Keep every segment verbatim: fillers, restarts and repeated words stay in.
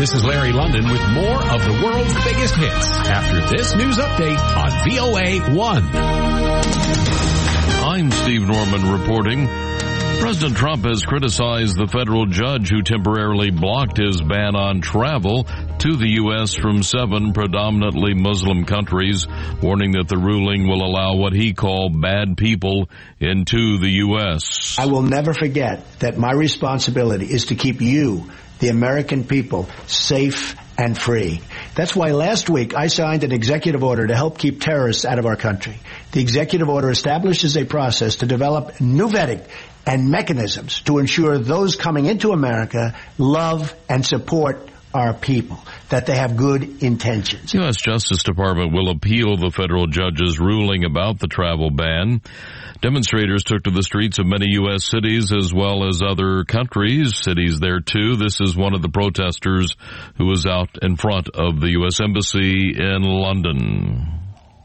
This is Larry London with more of the world's biggest hits after this news update on V O A one. I'm Steve Norman reporting. President Trump has criticized the federal judge who temporarily blocked his ban on travel to the U S from seven predominantly Muslim countries, warning that the ruling will allow what he called bad people into the U S. I will never forget that my responsibility is to keep you, the American people, safe and free. That's why last week I signed an executive order to help keep terrorists out of our country. The executive order establishes a process to develop new vetting and mechanisms to ensure those coming into America love and support our people, that they have good intentions. U S Justice Department will appeal the federal judge's ruling about the travel ban. Demonstrators took to the streets of many U S cities as well as other countries, cities there too. This is one of the protesters who was out in front of the U S Embassy in London.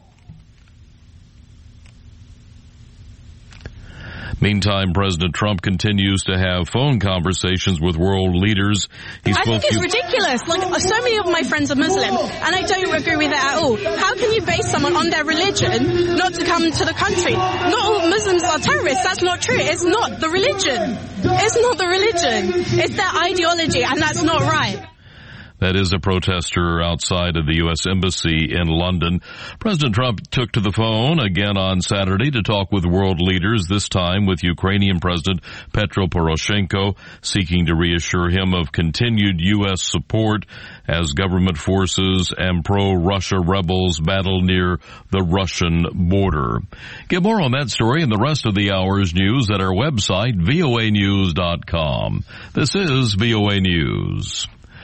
Meantime, President Trump continues to have phone conversations with world leaders. He I think it's to- ridiculous. Like, so many of my friends are Muslim, and I don't agree with it at all. How can you base someone on their religion not to come to the country? Not all Muslims are terrorists. That's not true. It's not the religion. It's not the religion. It's their ideology, and that's not right. That is a protester outside of the U S Embassy in London. President Trump took to the phone again on Saturday to talk with world leaders, this time with Ukrainian President Petro Poroshenko, seeking to reassure him of continued U S support as government forces and pro-Russia rebels battle near the Russian border. Get more on that story and the rest of the hour's news at our website, V O A news dot com. This is V O A News.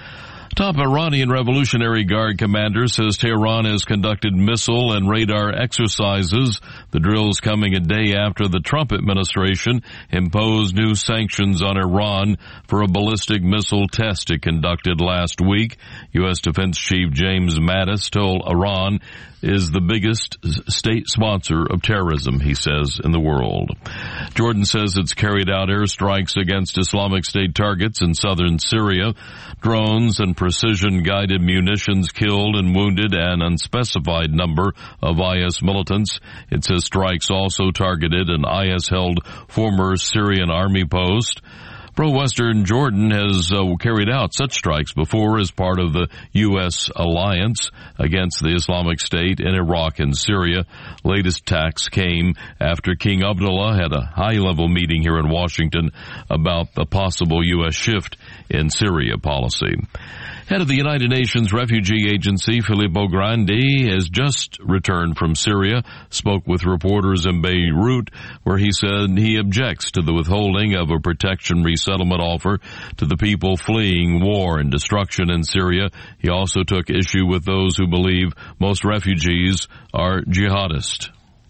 Top Iranian Revolutionary Guard commander says Tehran has conducted missile and radar exercises, the drills coming a day after the Trump administration imposed new sanctions on Iran for a ballistic missile test it conducted last week. U S Defense Chief James Mattis told Iran is the biggest state sponsor of terrorism, he says, in the world. Jordan says it's carried out airstrikes against Islamic State targets in southern Syria. Drones and precision-guided munitions killed and wounded an unspecified number of I S militants. It says strikes also targeted an I S-held former Syrian army post. Pro-Western Jordan has uh, carried out such strikes before as part of the U S alliance against the Islamic State in Iraq and Syria. Latest attacks came after King Abdullah had a high-level meeting here in Washington about the possible U S shift in Syria policy. Head of the United Nations Refugee Agency, Filippo Grandi, has just returned from Syria, spoke with reporters in Beirut, where he said he objects to the withholding of a protection resettlement offer to the people fleeing war and destruction in Syria. He also took issue with those who believe most refugees are jihadists.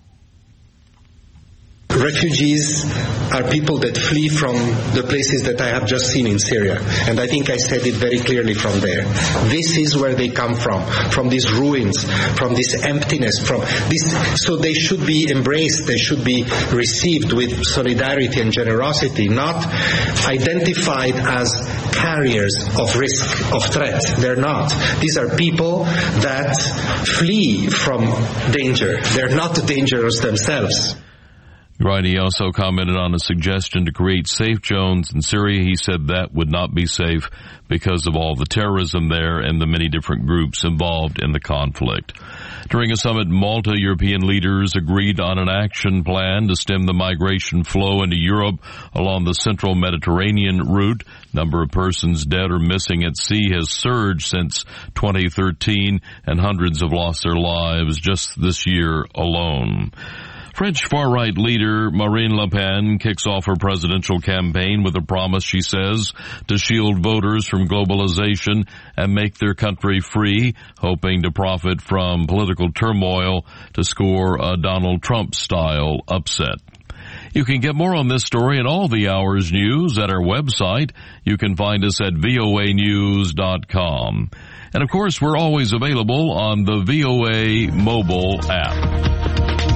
Refugees are people that flee from the places that I have just seen in Syria. And I think I said it very clearly from there. This is where they come from, from these ruins, from this emptiness, from this. So they should be embraced, they should be received with solidarity and generosity, not identified as carriers of risk, of threat. They're not. These are people that flee from danger. They're not dangerous themselves. Right, he also commented on a suggestion to create safe zones in Syria. He said that would not be safe because of all the terrorism there and the many different groups involved in the conflict. During a summit in Malta, European leaders agreed on an action plan to stem the migration flow into Europe along the central Mediterranean route. Number of persons dead or missing at sea has surged since twenty thirteen, and hundreds have lost their lives just this year alone. French far-right leader Marine Le Pen kicks off her presidential campaign with a promise, she says, to shield voters from globalization and make their country free, hoping to profit from political turmoil to score a Donald Trump-style upset. You can get more on this story and all the hour's news at our website. You can find us at V O A news dot com. And, of course, we're always available on the V O A mobile app.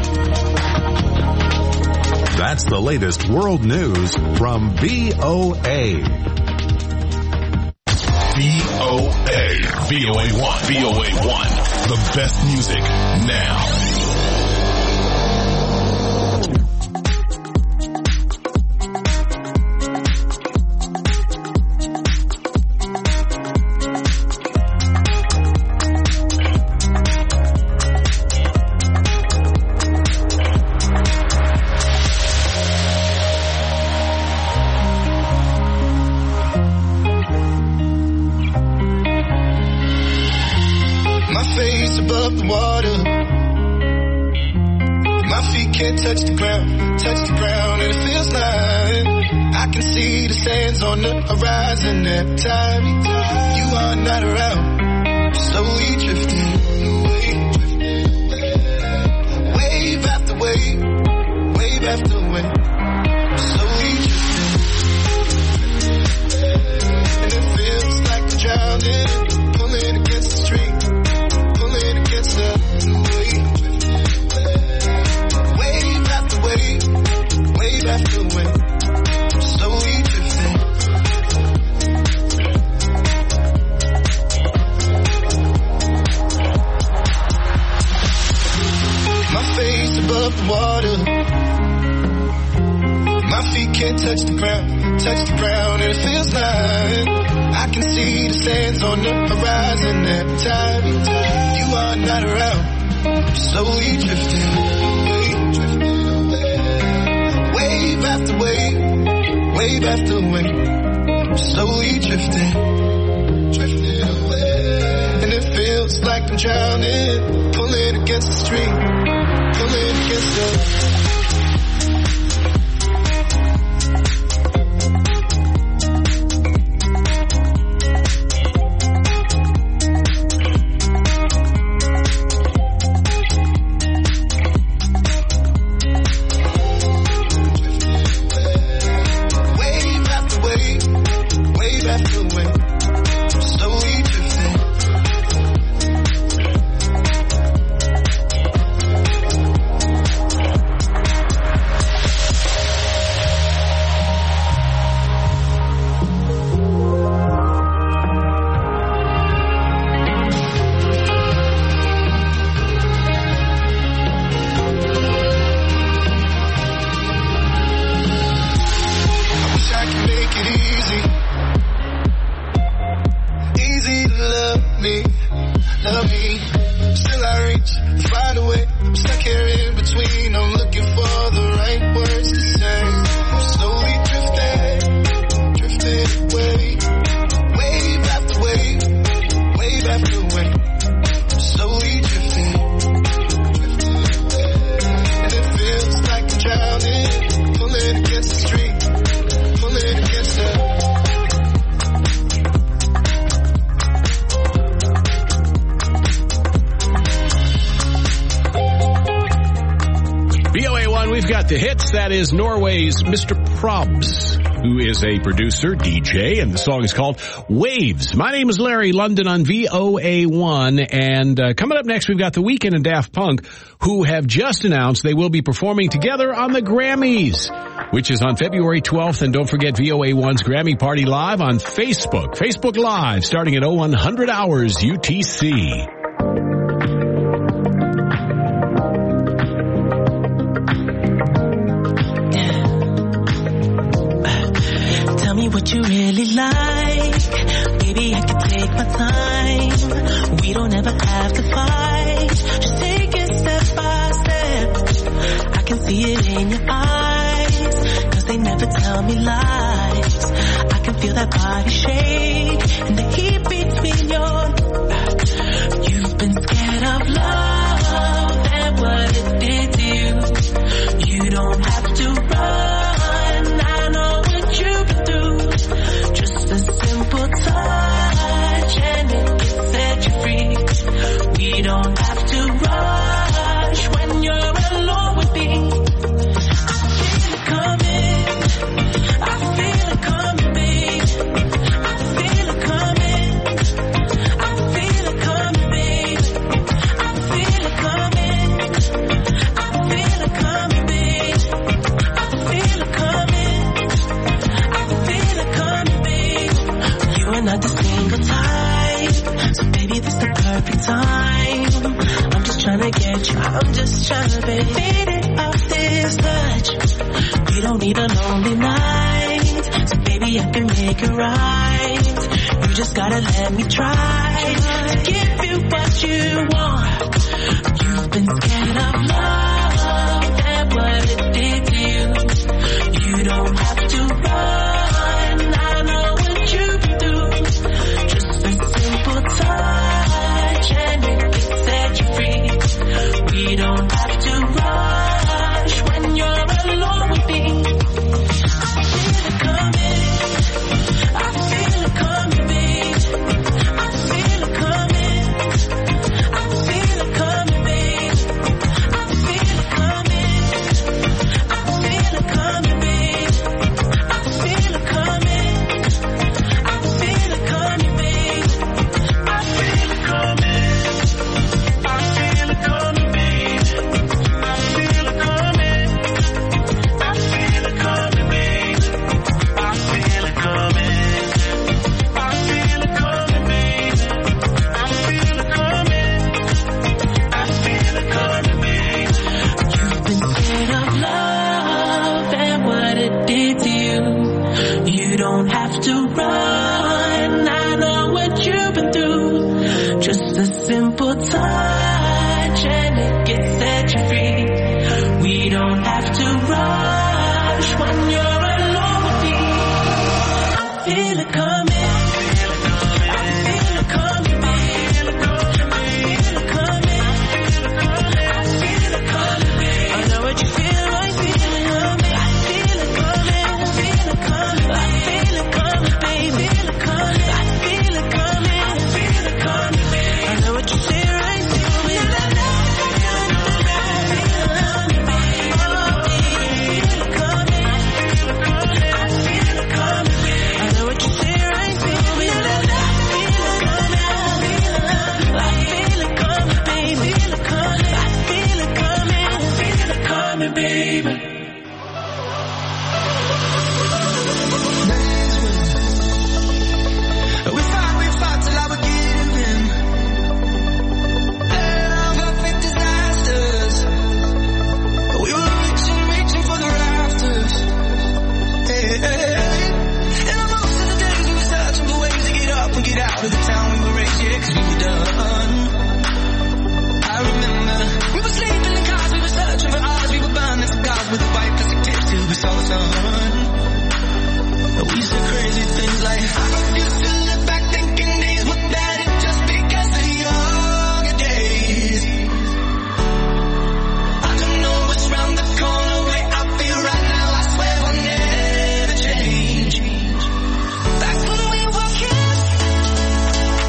That's the latest world news from V O A. V O A. V O A one. V O A one. The best music now. Touch the ground, touch the ground, and it feels like I can see the sands on the horizon every time you are not around. Slowly drifting away, wave after wave, wave after wave. Slowly drifting, and it feels like I'm drowning, pulling against the stream, pulling against the wave. Wave after wave, slowly drifting. My face above the water, my feet can't touch the ground, touch the ground, and it feels like I can see the sands on the horizon every time you are not around. Slowly drifting. Wave after wave, wave after wave, slowly drifting, drifting away. And it feels like I'm drowning, pulling against the stream, pulling against the... The hits, that is Norway's Mister Probs, who is a producer, D J, and the song is called Waves. My name is Larry London on V O A one, and uh, coming up next, we've got The Weeknd and Daft Punk, who have just announced they will be performing together on the Grammys, which is on February twelfth, and don't forget V O A one's Grammy Party Live on Facebook. Facebook Live, starting at oh one hundred hours U T C. What you really like, maybe I can take my time. We don't ever have to fight, just take it step by step. I can see it in your eyes, cause they never tell me lies. I can feel that body shake and the heat between your... You've been scared of love and what it did to you. You don't have to run, I know what you've been through. Just a simple touch and it can set you free. We don't have to rush when you're alone with me. I feel it coming, I feel it coming, babe. I single type. So baby, this the perfect time. I'm just trying to get you, I'm just trying to be faded off this touch. You don't need a lonely night. So baby, I can make it right. You just gotta let me try to give you what you want. You've been scared of love and what it did to you. You don't have to run, I know what you've been through. Just a simple touch and it can set you free. We don't have to rush when you're alone with me. I feel it coming, I feel it coming, babe. I feel it coming, I feel it coming, babe. I feel it coming, I feel it coming, babe. I feel it coming, I feel it coming, babe. I feel it coming, I feel it coming, babe. I feel it coming, I feel it coming, babe. I feel it coming, I feel it coming, babe. I feel it coming, I feel it coming, babe. You've been scared of love and what it did to you. You don't have to run, I know what you've been through. Just a simple touch and it can set you free. We don't have to rush when you're alone with me. I feel it coming, I feel it coming, babe. I feel it coming, I feel it coming, babe. I know what you feel, I feel it coming. I feel it coming, I feel it coming, I feel it coming, baby. I feel it coming, I feel it coming, babe. I know what you say, right? Feel it, I feel it coming, I feel it coming, babe. I know what you say, right? Feel it, I feel it coming, baby. I feel it coming, I feel it coming, baby. We fought, we fought till I would give in. Love our fake disasters. We were reaching, reaching for the rafters. Hey, hey, hey. And most of the days we were searching for ways to get up and get out of the town we were raised, yeah, 'cause we were done. I remember we were sleeping in cars, we were searching for ours, we were burning cigars with the white plastic tips till we saw the sun. We said crazy things like, I refuse to look back thinking days were better just because of younger days. I don't know what's round the corner, way I feel right now, I swear I'll never change. Back when we were kids,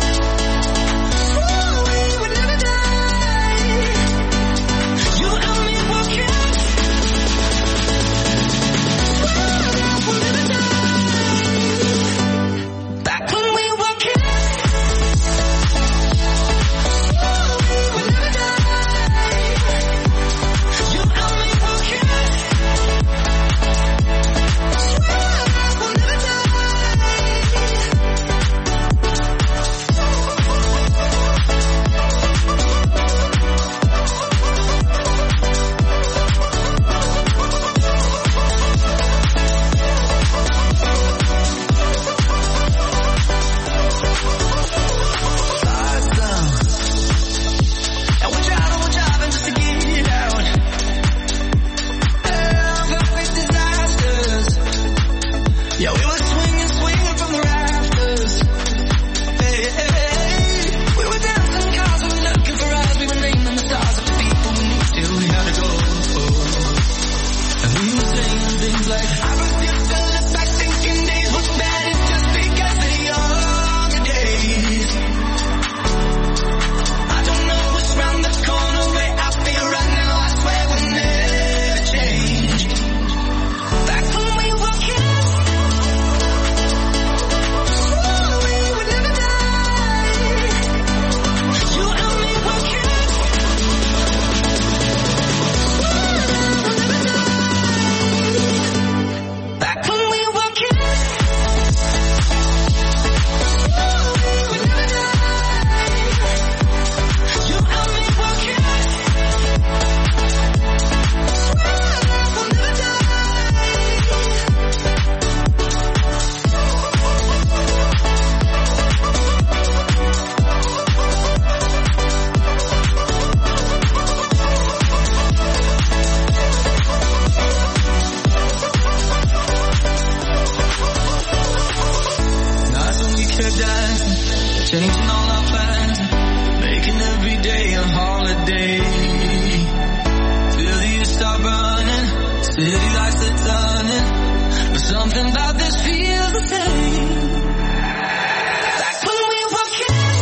lasting, changing all our plans, making every day a holiday. Till the years start burning, city lights are turning, but something about this feels the same. Like when we were kids,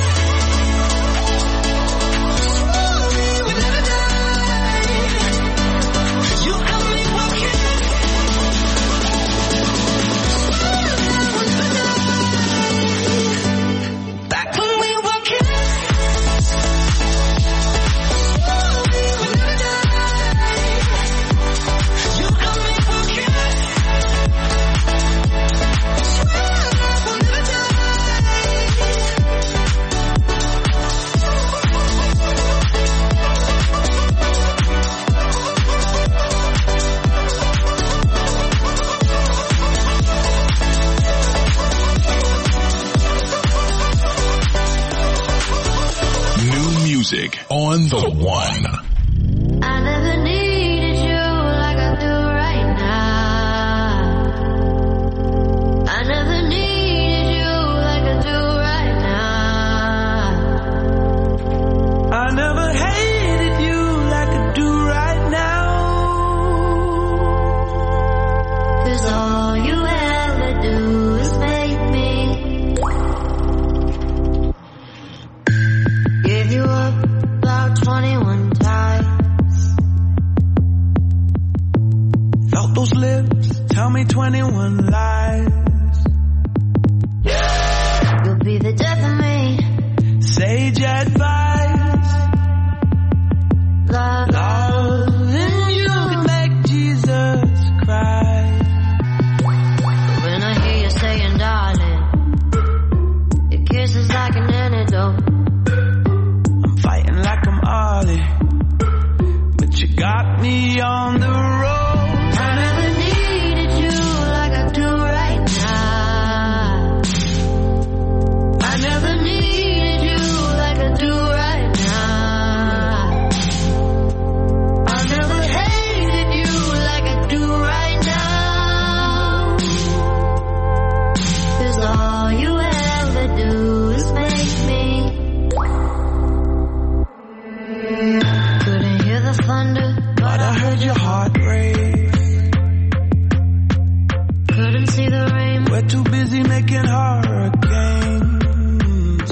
swore we would never die. You and me were kids, swore we would never die. Back when we were kids, swore we would never die. You and me were kids, swore we'll never die. New music on the one. I never needed you like I do right now. I never needed you like I do right now. I never hated you like I do right now. 'Cause all you ever do is make me give you up about twenty-one times. Felt those lips tell me twenty-one lies. You'll be the death of me. Sage advice, Love, loving you could make Jesus cry. when I hear you saying darling, your kiss is like an antidote. I'm fighting like I'm Ollie, but you got me on the road. I never needed you like I do right now. I never needed you like I do right now. I never hated you like I do right now. 'Cause all you ever do is make me. Couldn't hear the thunder, But I heard your heart race. couldn't see the rain. We're too busy making hurricanes.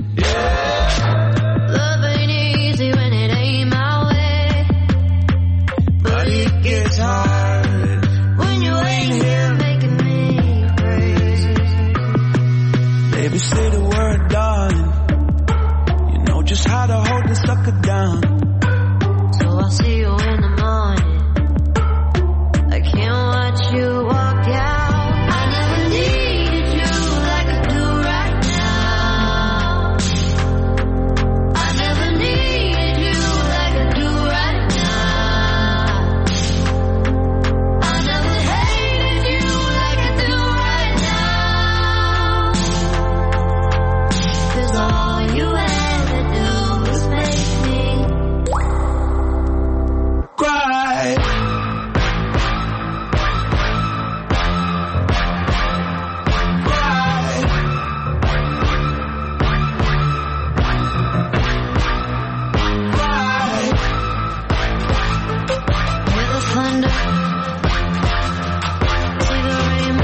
Love ain't easy when it ain't my way, but it gets hard when you ain't here making me crazy. Baby, say the word, darling. You know just how to hold the sucker down. So I'll see you in the morning. I can't watch you walk out. I never needed you like I do right now. I never needed you like I do right now. I never hated you like I do right now. 'Cause all you ever do is make me Cry. Cry. Cry. hear the thunder, see the rain.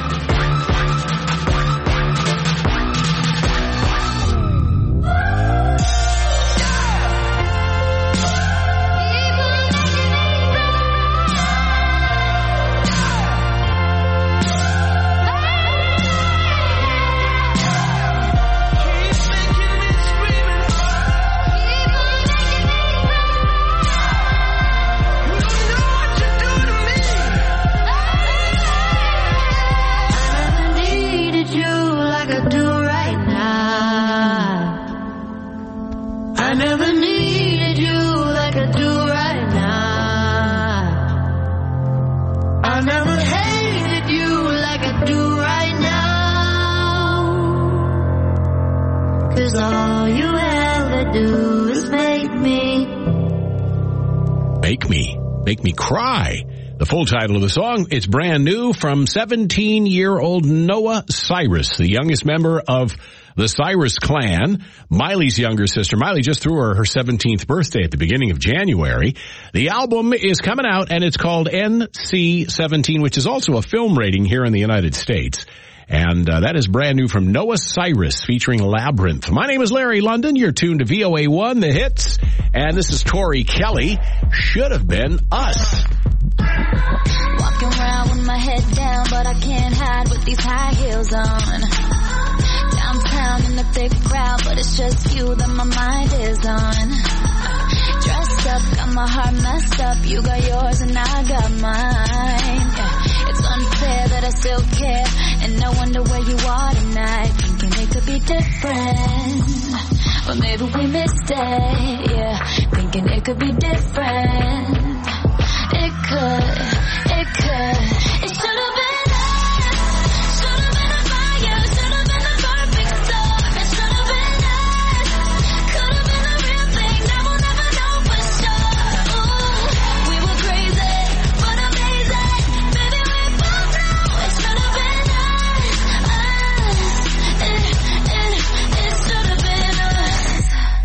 I never needed you like I do right now. I never hated you like I do right now. 'Cause all you ever do is make me. Make me. Make me cry. The full title of the song, it's brand new from seventeen-year-old Noah Cyrus, the youngest member of the Cyrus Clan, Miley's younger sister. Miley just threw her her seventeenth birthday at the beginning of January. The album is coming out, and it's called N C seventeen, which is also a film rating here in the United States. And uh, that is brand new from Noah Cyrus featuring Labyrinth. My name is Larry London. You're tuned to V O A one, The Hits. And this is Tori Kelly. Should have been us. Walking around with my head down, but I can't hide with these high heels on. Downtown in the thick crowd, but it's just you that my mind is on. Dressed up, got my heart messed up. You got yours and I got mine. Yeah. It's unfair that I still care, and I wonder where you are tonight. Thinking it could be different, but maybe we missed it. Yeah, thinking it could be different. It could, it could. It should have been us. Should have been a fire. Should have been the perfect storm. It should have been us. Could have been the real thing. Now we'll never know for sure. Ooh, we were crazy, but amazing. Baby, we both know it should have been us. Us. It, it, it should have been us.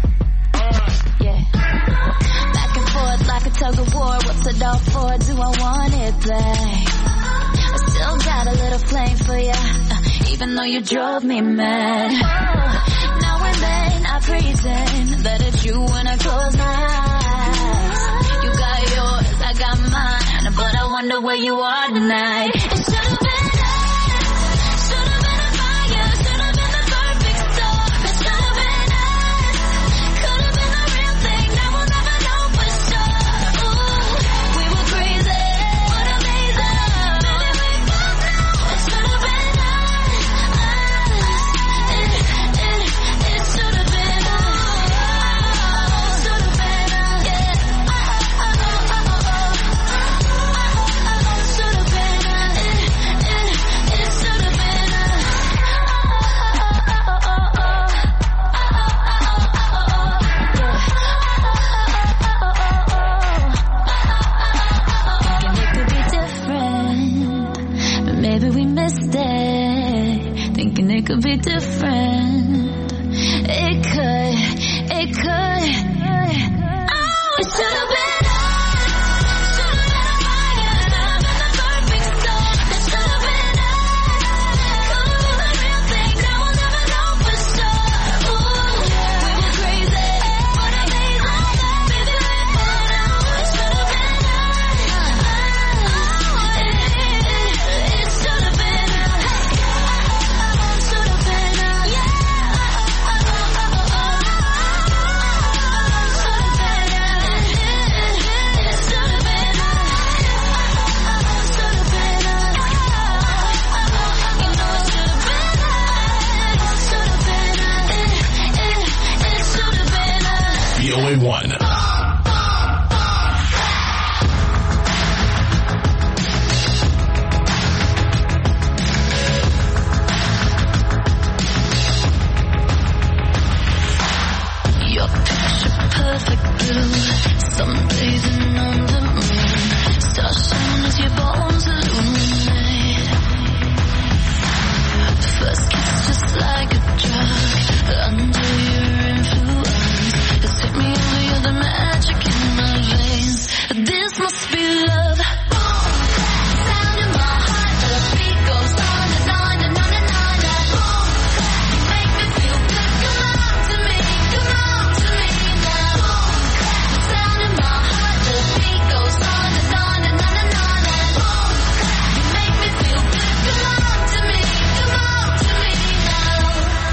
Yeah. Back and forth like a tug of war. What's it all for? Do I want it back? I still got a little flame for ya, uh, even though you drove me mad. Oh, now and then I pretend that it's you when I close my eyes. You got yours, I got mine, but I wonder where you are tonight. It should have been us. Should have been a fire. Should have been the perfect storm. It should have been us. Could have been the real thing. Now we'll never know for sure. Ooh, we were crazy, but amazing. Baby, we both know it should have been us. Us. It, it, it should have been us. Should have been us. Yeah. Oh, oh, oh, oh, oh. Should have been us. It, it, it should have been us. Oh, oh, oh, oh, thinking it could be different, but maybe we missed it. Thinking it could be different. It could, it could. Oh, it should have been us. Should have been a fire. Should have been the perfect storm. It should have been us. Could have been the real thing. Now we'll never know for sure. Ooh, we were crazy, but amazing. Baby, we both know it should have been us. Us. It, it, it should have been us. Should have been us. Yeah. Oh, oh, oh, oh, oh. Should have been us. It, it, it should have been us. Should have been us. You know it should have been us. Should have been us. It, it, it should have been us. V O A one. Your picture perfect blue, sunbathing on the moon, stars shine as your bones illuminate. The first kiss just like a drug, under your influence, it's hit me over, you're the magic in my veins. This must be love. Boom, sound in my heart, the beat goes on and on and on and on and boom, you make me feel good. Come on to me, come on to me now. Boom, sound in my heart, the beat goes on and on and on and on and boom, you make me feel good. Come on to me, come on to me now.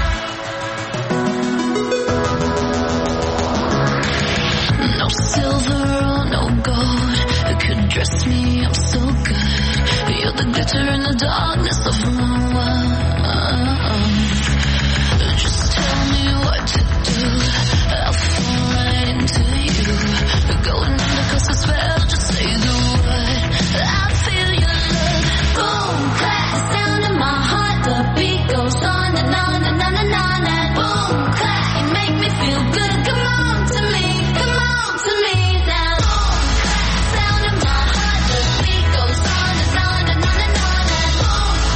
No silver or no gold could dress me up so good. You're the glitter in the darkness of my world. Just tell me what to do, I'll fall right into you. Going under 'cause I spell, just say the word. I feel your love. Boom, clap, the sound in my heart, the beat goes on and on and on and on and boom, clap, you make me feel good. Come on to me, come on to me now. Boom, clap, the sound in my heart, the beat goes on and on and on and on and boom,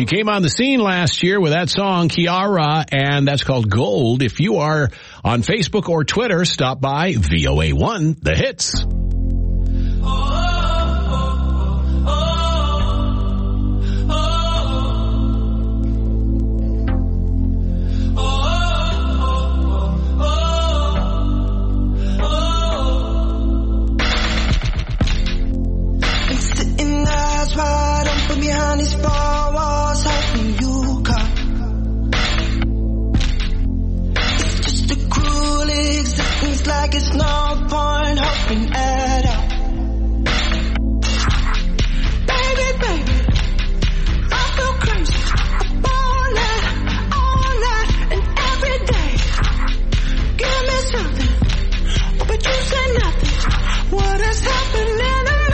came on the scene last year with that song, Kiara, and that's called Gold. If you are on Facebook or Twitter, stop by V O A one, The Hits. Wide open behind these four walls, hoping you come. It's just a cruel existence, like it's no point hoping at all. Baby, baby, I feel crazy. Up all night, all night, and every day. Give me something, but you say nothing. What is happening to me?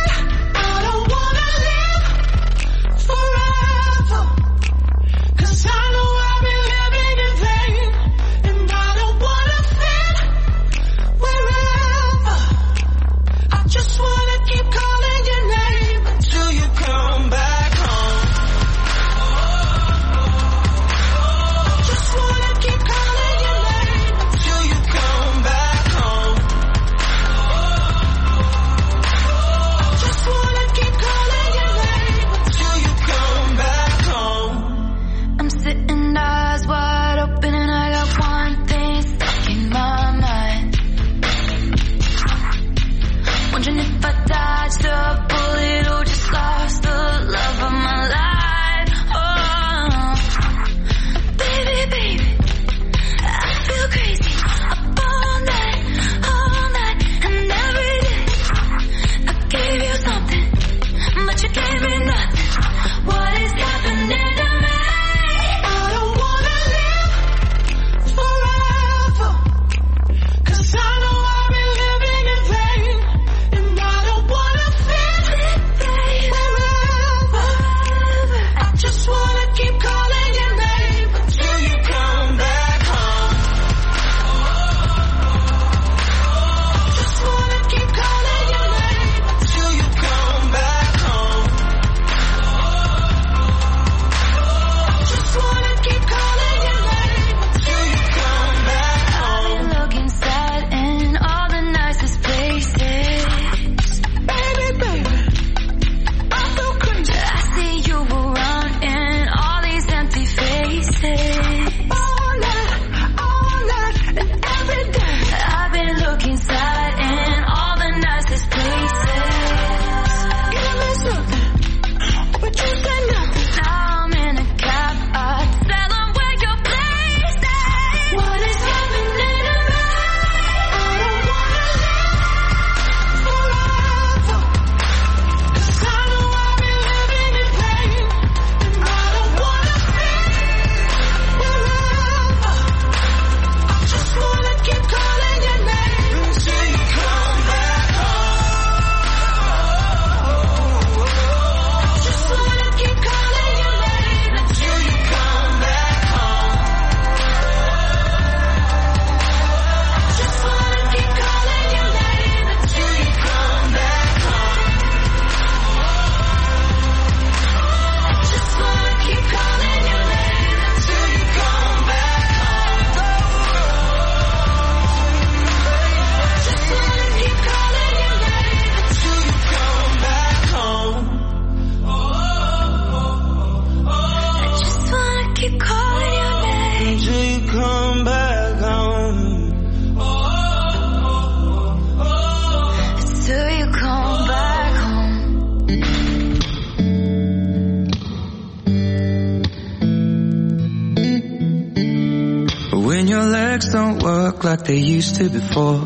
Like they used to before,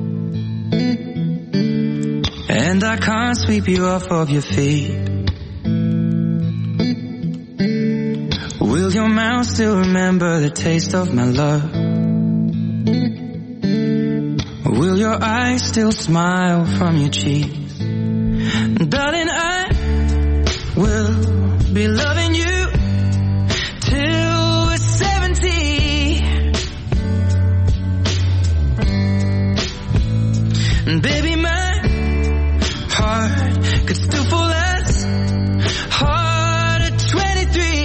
and I can't sweep you off of your feet. Will your mouth still remember the taste of my love? Will your eyes still smile from your cheeks? Darling, I will be loving you till we're seventy. And baby, my heart could still fall as hard at twenty-three.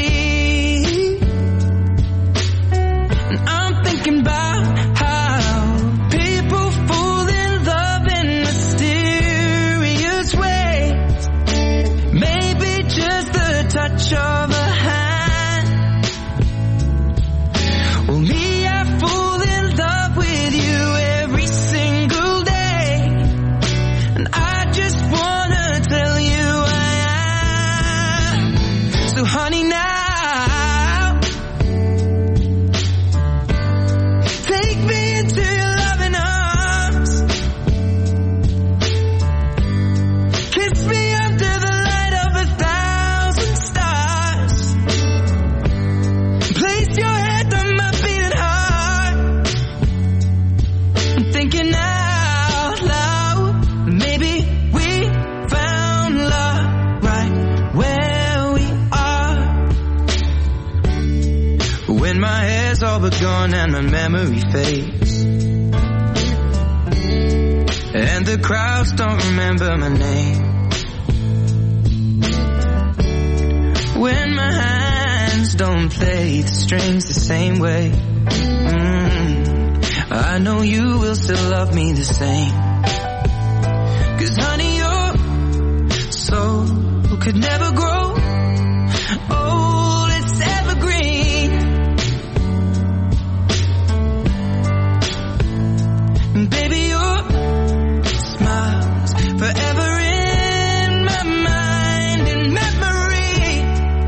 gone and my memory fades. And the crowds don't remember my name. When my hands don't play the strings the same way, mm, I know you will still love me the same. 'Cause honey, your soul could never grow old, it's evergreen. And baby, your smile's forever in my mind and memory.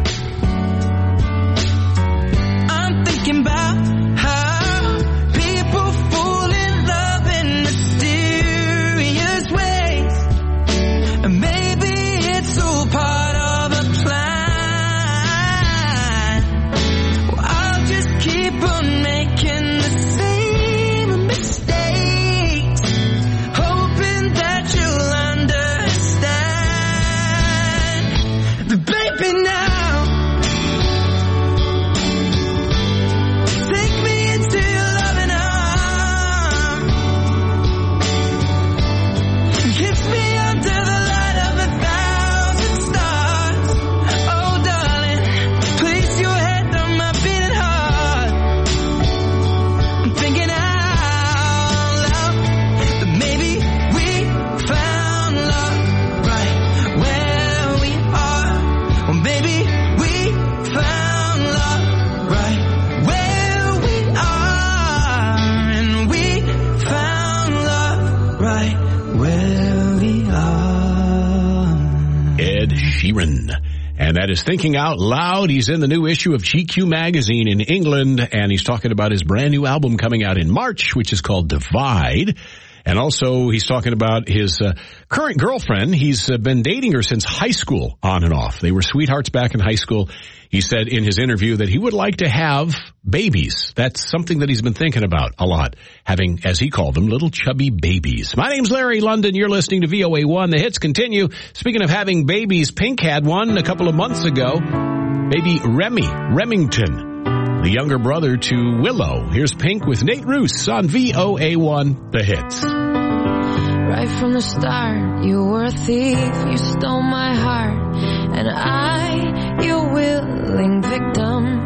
I'm thinking about how people fall in love in mysterious ways. And maybe it's all part of a plan. Well, I'll just keep on making the same mistakes, hoping that you'll understand. But baby, now take me into your loving arms, kiss me under the light of a thousand stars. Oh darling, place your head on my beating heart. I'm thinking out loud that maybe we found love right where we are. Or maybe we found love right where we are. And we found love right where we are. Ed Sheeran. And that is Thinking Out Loud. He's in the new issue of G Q magazine in England, and he's talking about his brand new album coming out in March, which is called Divide. And also he's talking about his uh, current girlfriend. He's uh, been dating her since high school, on and off. They were sweethearts back in high school. He said in his interview that he would like to have babies. That's something that he's been thinking about a lot, having, as he called them, little chubby babies. My name's Larry London. You're listening to V O A one. The hits continue. Speaking of having babies, Pink had one a couple of months ago. Baby Remy, Remington, the younger brother to Willow. Here's Pink with Nate Roos on V O A one, The Hits. Right from the start, you were a thief, you stole my heart, and I, your willing victim.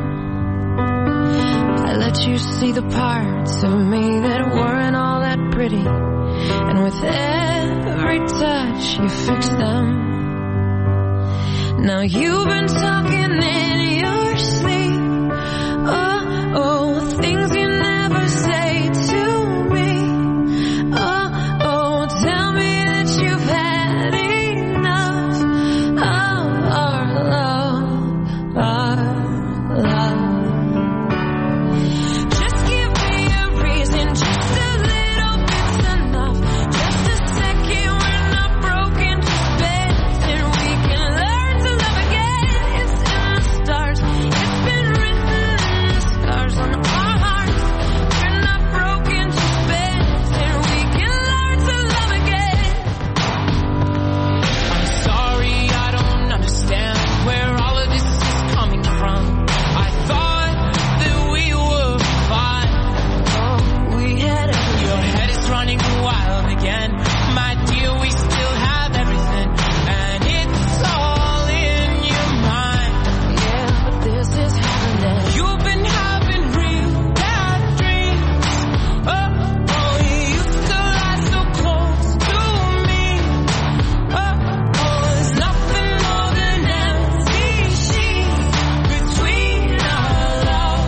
I let you see the parts of me that weren't all that pretty, and with every touch you fixed them. Now you've been talking in your sleep, oh, oh, things you never say to me. Oh, oh, tell me that you've had enough of our love, our love. Just give me a reason, just a little bit's enough. Just a second, we're not broken to bits, and we can learn to love again. It's in the stars, it's been written in the stars on our hearts. We're not broken to bits, and we can learn to love again. I'm sorry, I don't understand where all of this is coming from. I thought that we were fine. Oh, we had everything. Your head is running wild again. My dear, we still have everything, and it's all in your mind. Yeah, but this is happening. You've been having real bad dreams. Oh, oh, you used to lie so close to me. Oh, oh, there's nothing more than empty sheets between our love,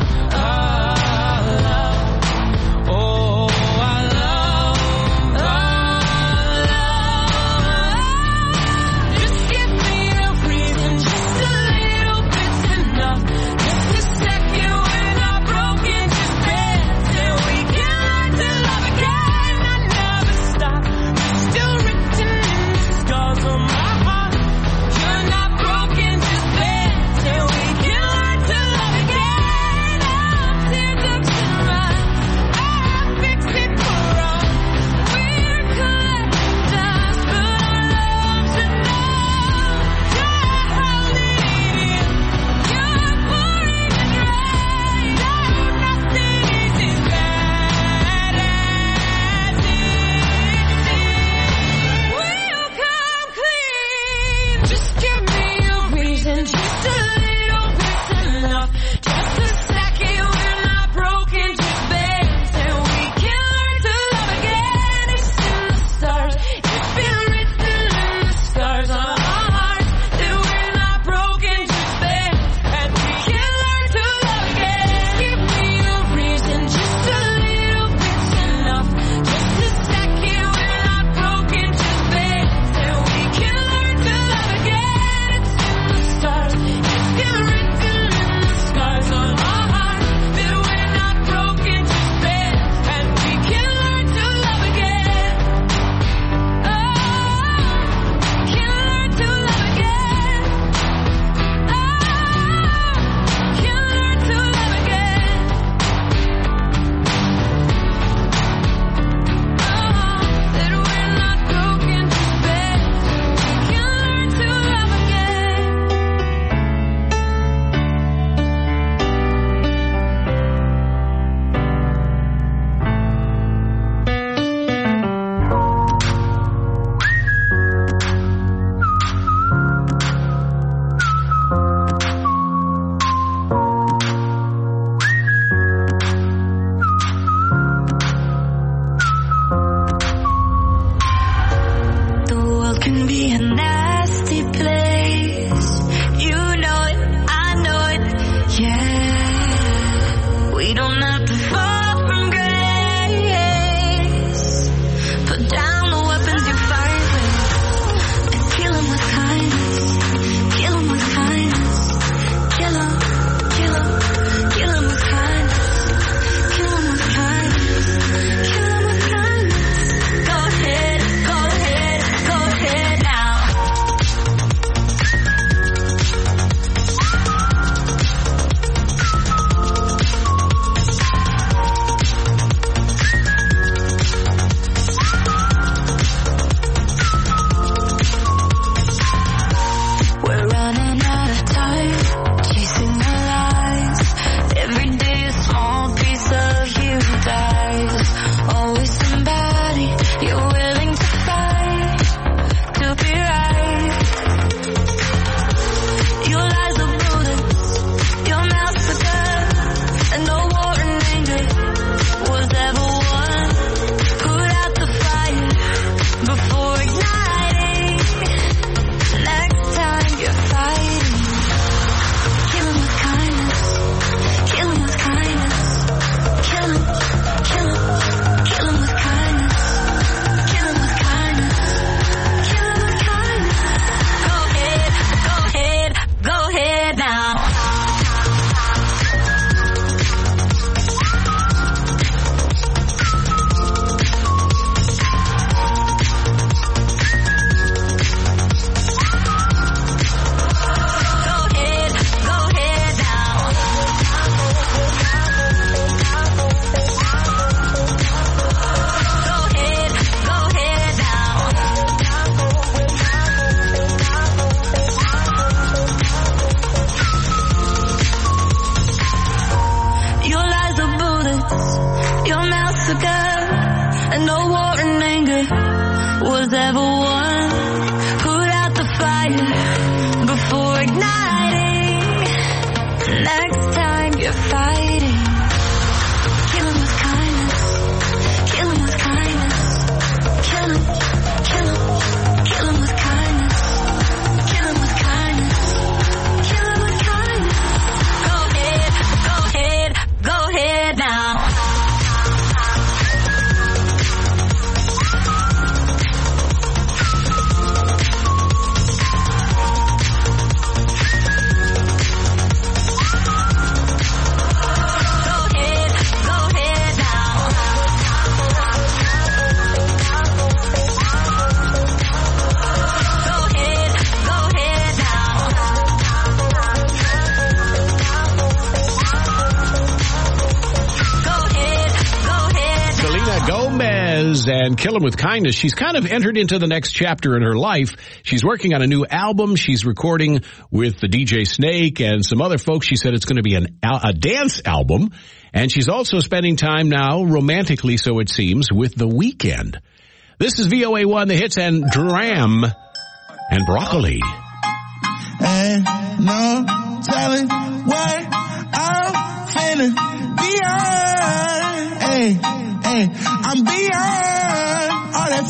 our love. Oh, our love, our love. and Kill 'Em With Kindness, she's kind of entered into the next chapter in her life. She's working on a new album. She's recording with the D J Snake and some other folks. She said it's going to be an, a dance album. And she's also spending time now, romantically so it seems, with The Weeknd. This is V O A one, The Hits, and Dram and Broccoli. Ain't no telling what I'm finna be on. Hey, hey, I'm beyond all that.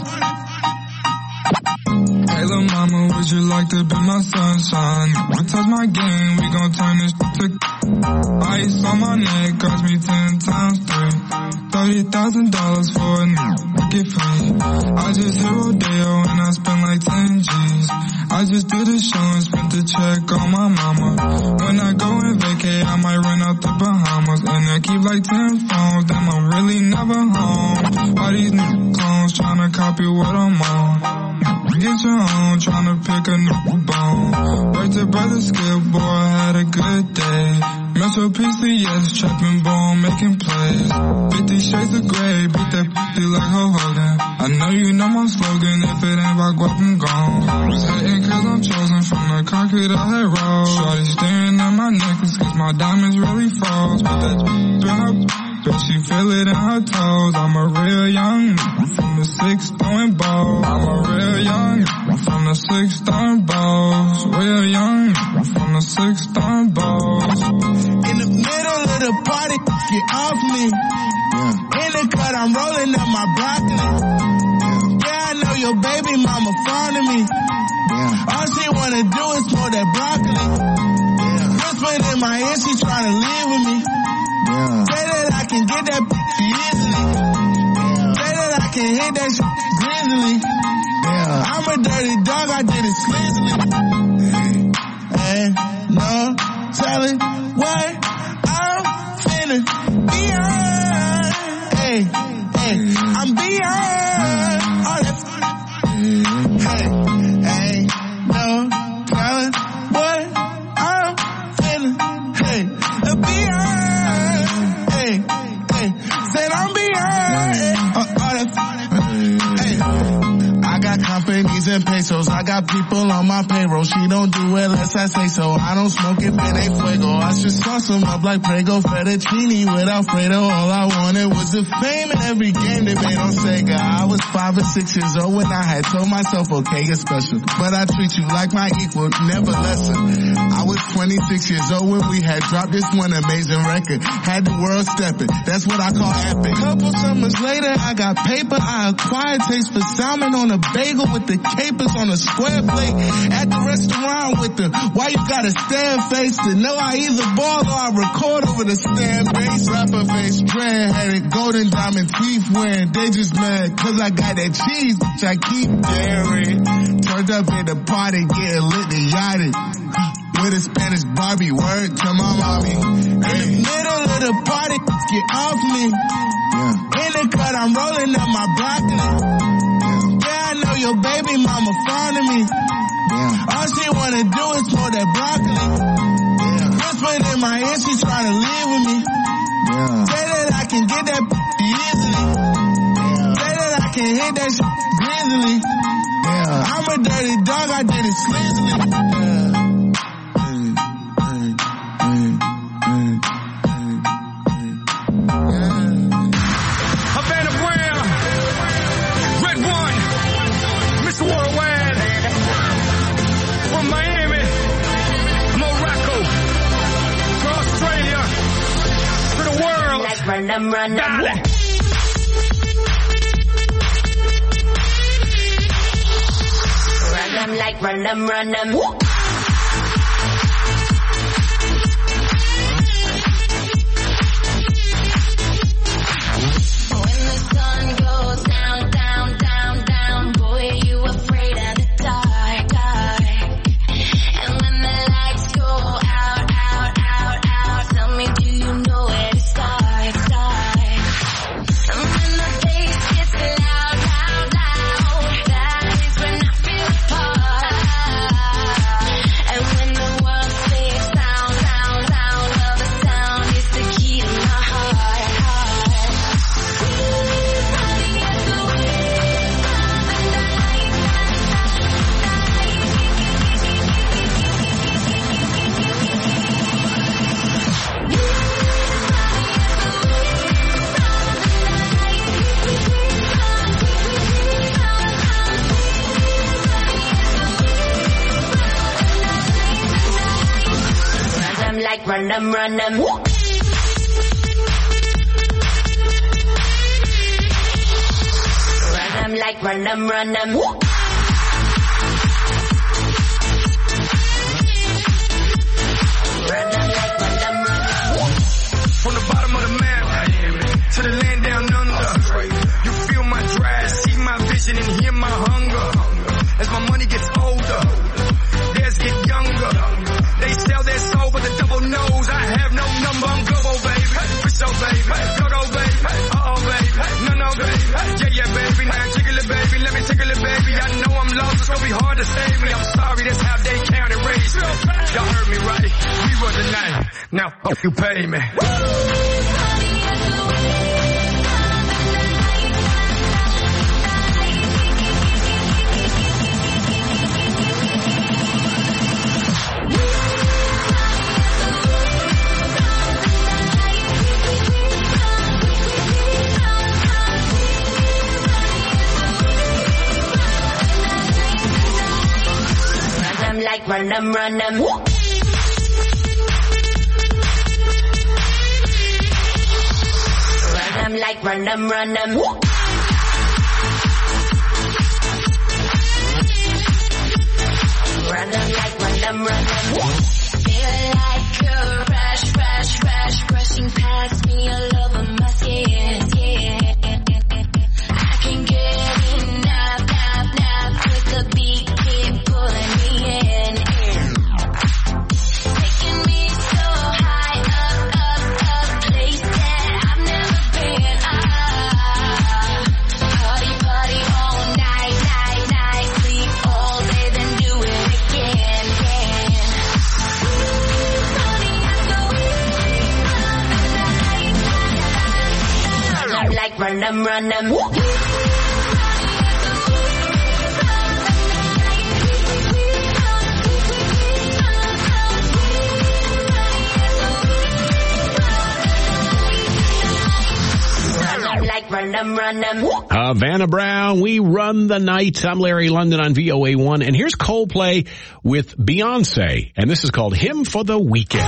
Hey, little mama, would you like to be my sunshine? You touch my game, we gon' turn this to ice on my neck, cost me ten times three. Thirty thousand dollars for a new get free. I just hit Rodeo and I spent like ten G's. I just did a show and spent the check on my mama. When I go and vacay, I might run out the Bahamas. And I keep like ten phones, damn, I'm really never home. All these new clones tryna copy what I'm on. Get your own, tryna pick a new bone. Worked to brother Skip, boy, I had a good day. Metro P C S, trapping bone, making plays. Fifty shades of gray, beat that fifty like Ho Hogan. I know you know my slogan, if it ain't about guap, I'm gone. Was hating cause I'm chosen from the concrete I had rolled. Shorty staring at my necklace cause my diamonds really froze. But that been up, bet she feel it in her toes. I'm a real young from the six throwing balls. I'm a real young from the six throwing balls. Real young from the six throwing balls. In the middle of the party, get off me. Yeah. In the cut, I'm rolling up my broccoli. Yeah, yeah, I know your baby mama fond of me. Yeah. All she wanna do is pour that broccoli. Yeah. Whispered in my ear, she tryna leave with me. Yeah. Say that I can get that easily. Yeah. Say that I can hit that shit greasily. Yeah. I'm a dirty dog, I did it sleazily. Ain't no telling what I'm finna be on. Hey, hey, I'm beyond all that. Hey, ain't no telling what I'm finna, hey, be on. Hey, hey, said I'm beyond all that. Hey, I got companies and pesos. I got people on my payroll. She don't do it unless I say so. I don't smoke if it ain't fuego. I should sauce them up like Prego fettuccine with Alfredo. All I wanted was the fame in every game they made on Sega. I was five or six years old when I had told myself, okay, you're special, but I treat you like my equal, never lesser. I was twenty-six years old when we had dropped this one amazing record. Had the world stepping. That's what I call epic. Couple summers later, I got paper. I acquired taste for salmon on a bagel with the capers on a square plate. At the restaurant with the why you gotta stare face to know I either ball or I record over the stand base. Rapper face, dread-headed, golden diamond teeth wearing. They just mad cause I got that cheese, which I keep daring. Turned up at the party, getting lit and yachted. With a Spanish Barbie, word to my mommy. In the middle of the party, get off me. Yeah. In the cut, I'm rolling up my broccoli. Yeah, I know your baby mama fond of me. Yeah. All she wanna do is pour that broccoli. Yeah. Whispered in my ear, she tryna leave with me. Yeah. Say that I can get that easily. Yeah. Say that I can hit that shit greasily. Yeah. I'm a dirty dog, I did it sleazily. Yeah. Havana Brown, Red One, Mister Worldwide, from Miami, Morocco, to Australia, to the world. Like run them, run them. Dale. Run them like run them, run them. like run them, run them. Run them like run them, run them. From the bottom of the map to the land down under, you feel my drive, see my vision, and hear my hunger. As my money gets older, theirs get younger. They sell their soul, but the devil knows I have no number. I'm global, baby, for sure, baby. Go, go, baby, uh-oh, baby. No, no, baby, yeah, yeah, baby. Now jiggle it, baby, let me tickle it, baby. I know I'm lost, it's gonna be hard to save me. I'm sorry, that's how they count and raise me. Y'all heard me right, we run the night. Now, fuck you pay me. Like run them, run them. Run them like run them, run them. Run them like run them, run them. Feel like a rush, rush, rush, rushing past me all over my skin. Yeah. I can get enough, enough, enough with the beat keep pulling me in. Run them, run them. Like run them, run them. Havana Brown, we run the night. I'm Larry London on V O A one, and here's Coldplay with Beyonce, and this is called Hymn for the Weekend.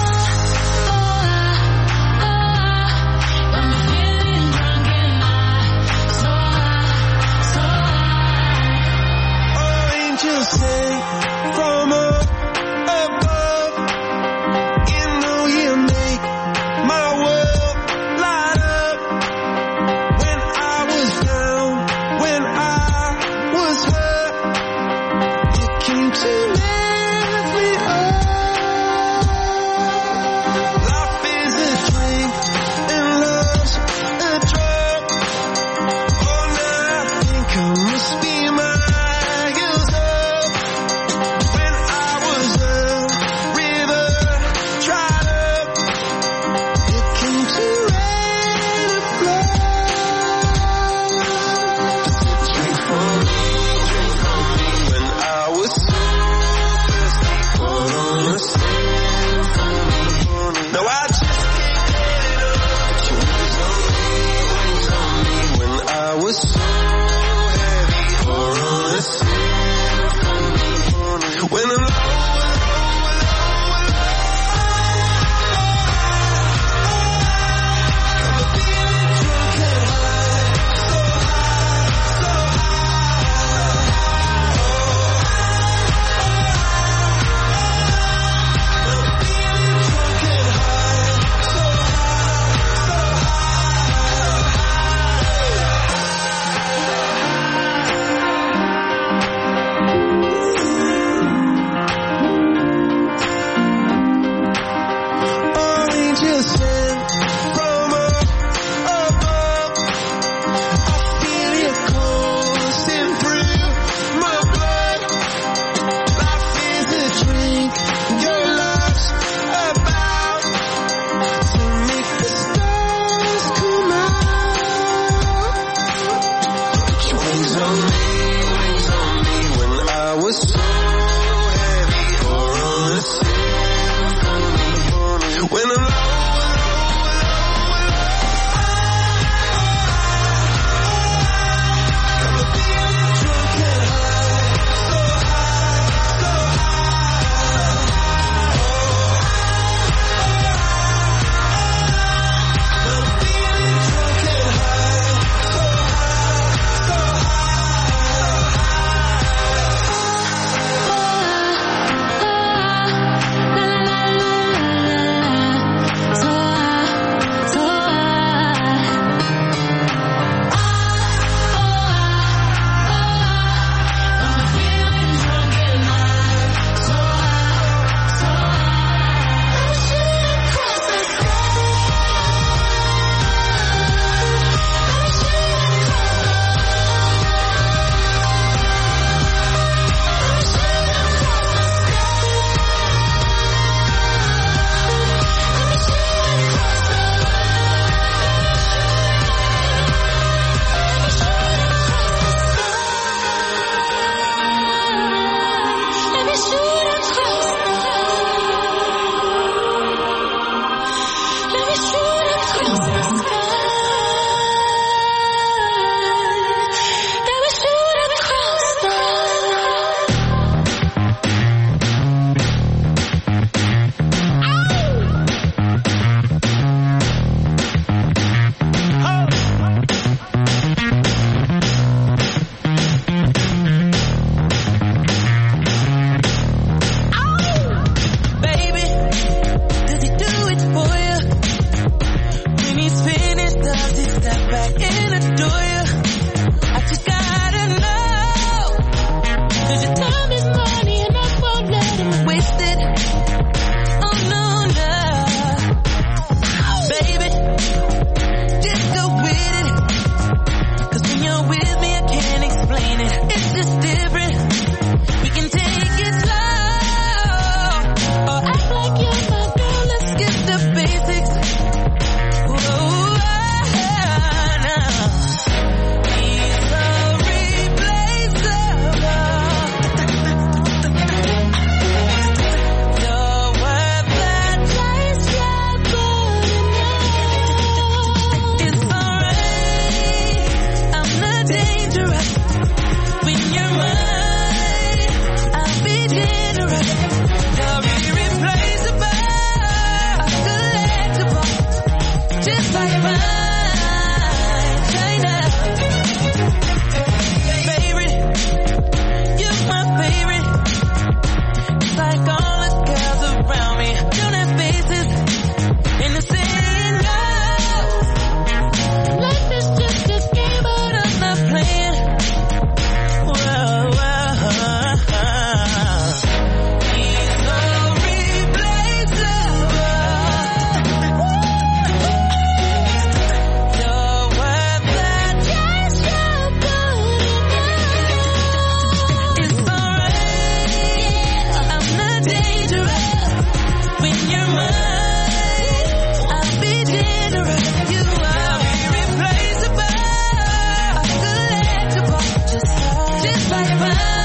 by your pride.